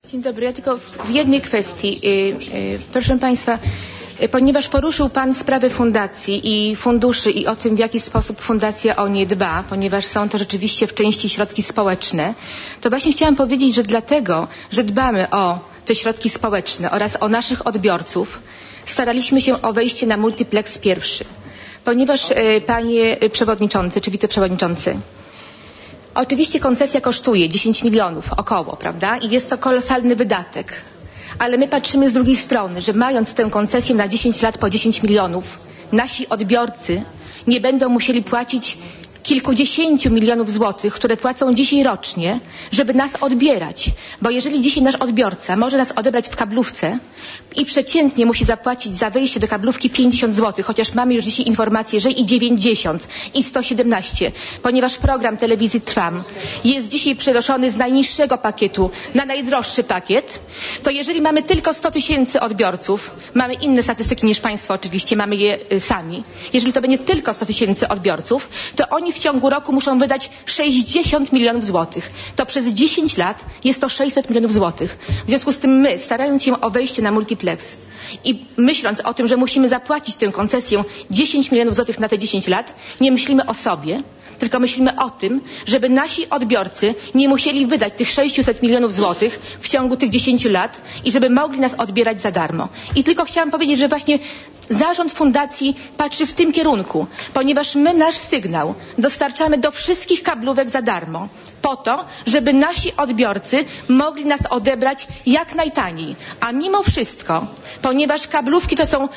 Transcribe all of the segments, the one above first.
Dzień dobry, ja tylko w jednej kwestii. Proszę Państwa, ponieważ poruszył Pan sprawę fundacji i funduszy i o tym, w jaki sposób fundacja o nie dba, ponieważ są to rzeczywiście w części środki społeczne, to właśnie chciałam powiedzieć, że dlatego, że dbamy o te środki społeczne oraz o naszych odbiorców, staraliśmy się o wejście na multiplex pierwszy. Ponieważ Panie Przewodniczący czy Wiceprzewodniczący, oczywiście koncesja kosztuje 10 milionów około, prawda? I jest to kolosalny wydatek. Ale my patrzymy z drugiej strony, że mając tę koncesję na 10 lat po 10 milionów, nasi odbiorcy nie będą musieli płacić kilkudziesięciu milionów złotych, które płacą dzisiaj rocznie, żeby nas odbierać. Bo jeżeli dzisiaj nasz odbiorca może nas odebrać w kablówce i przeciętnie musi zapłacić za wejście do kablówki 50 złotych, chociaż mamy już dzisiaj informację, że i 90 i 117, ponieważ program telewizji Trwam jest dzisiaj przenoszony z najniższego pakietu na najdroższy pakiet, to jeżeli mamy tylko 100 tysięcy odbiorców, mamy inne statystyki niż Państwo oczywiście, mamy je sami, jeżeli to będzie tylko 100 tysięcy odbiorców, to oni w ciągu roku muszą wydać 60 milionów złotych. To przez 10 lat jest to 600 milionów złotych. W związku z tym my, starając się o wejście na multiplex i myśląc o tym, że musimy zapłacić tę koncesję 10 milionów złotych na te 10 lat, nie myślimy o sobie, tylko myślimy o tym, żeby nasi odbiorcy nie musieli wydać tych 600 milionów złotych w ciągu tych 10 lat i żeby mogli nas odbierać za darmo. I tylko chciałam powiedzieć, że właśnie zarząd fundacji patrzy w tym kierunku, ponieważ my nasz sygnał dostarczamy do wszystkich kablówek za darmo, po to, żeby nasi odbiorcy mogli nas odebrać jak najtaniej. A mimo wszystko, ponieważ kablówki to są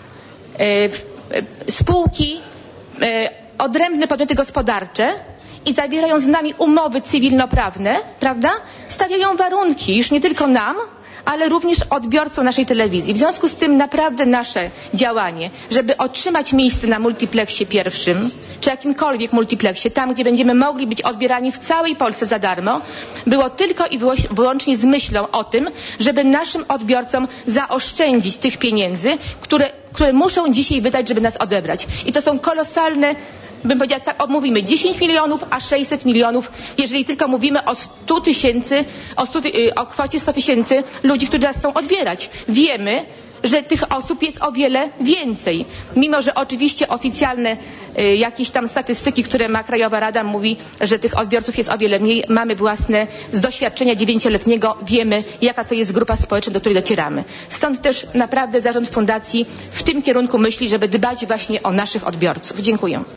spółki, odrębne podmioty gospodarcze i zawierają z nami umowy cywilnoprawne, prawda? Stawiają warunki już nie tylko nam, ale również odbiorcom naszej telewizji. W związku z tym naprawdę nasze działanie, żeby otrzymać miejsce na multiplexie pierwszym, czy jakimkolwiek multiplexie, tam gdzie będziemy mogli być odbierani w całej Polsce za darmo, było tylko i wyłącznie z myślą o tym, żeby naszym odbiorcom zaoszczędzić tych pieniędzy, które muszą dzisiaj wydać, żeby nas odebrać. I to są kolosalne, bym powiedziała, tak, mówimy 10 milionów, a 600 milionów, jeżeli tylko mówimy o 100 tysięcy, o kwocie 100 tysięcy ludzi, którzy nas chcą odbierać. Wiemy, że tych osób jest o wiele więcej. Mimo że oczywiście oficjalne jakieś tam statystyki, które ma Krajowa Rada, mówi, że tych odbiorców jest o wiele mniej. Mamy własne z doświadczenia 9-letniego, wiemy, jaka to jest grupa społeczna, do której docieramy. Stąd też naprawdę zarząd fundacji w tym kierunku myśli, żeby dbać właśnie o naszych odbiorców. Dziękuję.